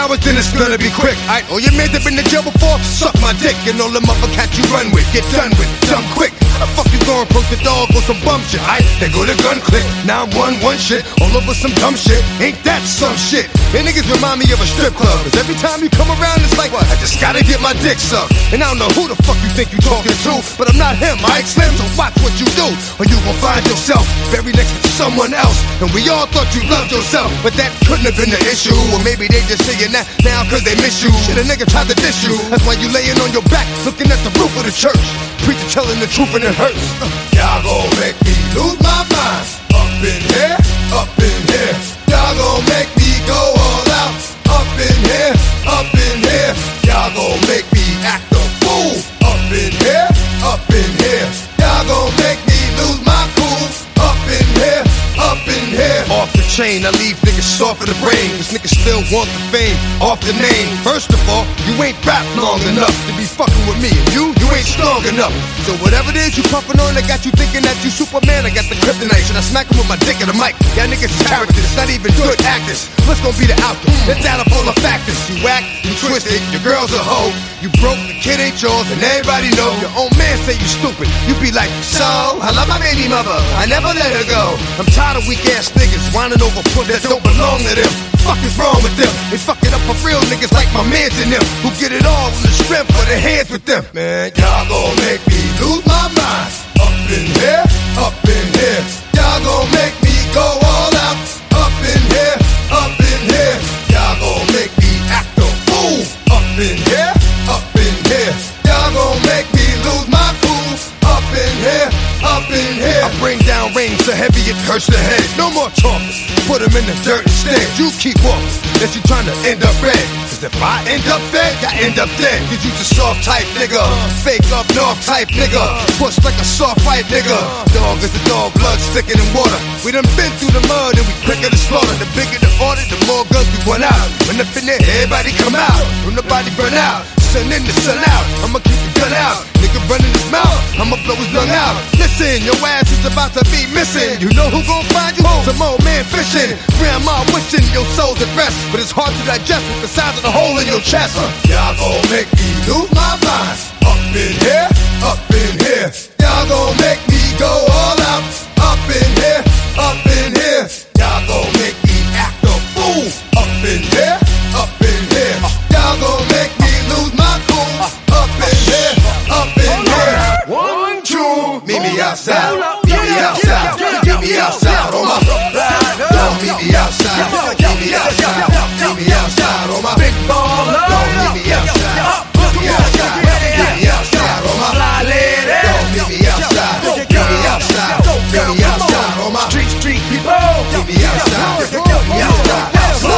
hours, then it's gonna be quick. Alright, all your men that been to jail before, suck my dick. And all the motherfuckers you run with, get done with, dumb quick. How the fuck you gonna approach the dog with some bum shit? Alright, they go to gun click, 911 shit, all over some dumb shit. Ain't that some shit? And niggas remind me of a strip club, cause every time you come around, it's like, what? I just gotta get my dick sucked. And I don't know who the fuck you think you talking to, but I'm not him, alright, Slim, so watch what you do, or you gon' find yourself very next to someone else. And we all thought you loved yourself, but that couldn't have been the issue. Or maybe they just saying that now cause they miss you. Shit, a nigga tried to diss you, that's why you laying on your back, looking at the roof of the church. Preacher telling the truth and it hurts. Y'all gon' make me lose my mind. Up in here, up in here. Y'all gon' make me go all out. Up in here, up in here. Y'all gon' make me act a fool. Up in here, up in here. Y'all gon' make me lose my cool. Up in here, up in here. Off the chain, I leave niggas soft in the brain. Cause niggas still want the fame, off the name. First of all, you ain't rap long enough to be fucking with me. And you ain't strong enough. So whatever it is you puffin' on, I got you thinking that you Superman. I got the kryptonite, and I smack him with my dick in the mic. Y'all niggas is characters, it's not even good actors. What's gonna be the outcome? Let's add up all the factors. You whack, you twisted, your girl's a hoe. You broke, the kid ain't yours, and everybody know. Your own man say you stupid. You be like, so, I love my baby mother, I never let her go. I'm tired of weak ass niggas whining over foot that don't belong to them. Fuck is wrong with them? They fuck it up for real niggas like my mans and them, who get it all with the strength for their hands with them. Man, y'all gon' make me lose my mind. Up in here, up in here. Y'all gon' make me go all out. Up in here, up in here. Y'all gon' make me act a fool. Up in here, up in here. Y'all gon' make me lose my cool. Up in here, up in here. I bring down rain so heavy it hurts the head. No more talking, put him in the dirt instead. You keep walking, that you trying to end up red. Cause if I end up fed, I end up dead. Cause you's a soft type nigga, fake up north type nigga, push like a soft white nigga. Dog is a dog, blood thicker than water. We done been through the mud and we quicker to slaughter. The bigger the order, the more guns we run out. When up in there, everybody come out. When the body burn out, sun in the sun out. I'ma keep the gun out. Nigga running his mouth, I'ma blow his lung out. Listen, your ass is about to be missing. You know who gon' find you? Some old man fishing. Grandma wishing your soul's at rest, but it's hard to digest with the size of the hole in your chest. Y'all gon' make me lose my mind. Up in here, up in here. Y'all gon' make me go all out. Up in here, up in here. Y'all gon' make me act a fool. Up in here, up in here. Y'all gon' make me lose my cool. Up in here, up in here. 1, 2, meet me outside. Meet me outside. Meet me outside on my don't meet me outside. Meet me outside. Meet me outside on my big baller. Don't meet me outside. Meet me outside. Meet me outside on my fly lady. Don't meet me outside. Meet me outside. Meet me outside on my street people. Meet me outside. Meet me outside.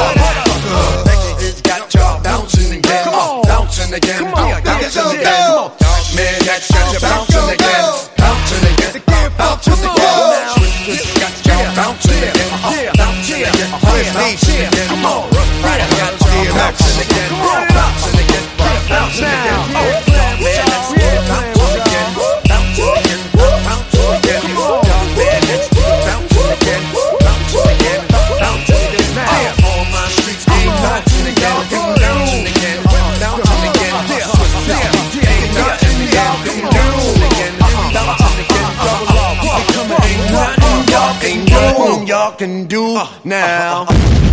It's got y'all bouncing again, bouncing again, bouncing again. Man, that's got you bouncing again, bouncing again, bouncing again. It's got y'all bouncing again, bouncing again, bouncing again. Come on, right, I got you bouncing again, bouncing again, bouncing again. Man, that's bouncing again, bouncing again, bouncing again. Man, that's bouncing again, bouncing again, bouncing again. All my streets ain't bouncing again, bouncing again, bouncing again. Ain't nothing y'all can do now.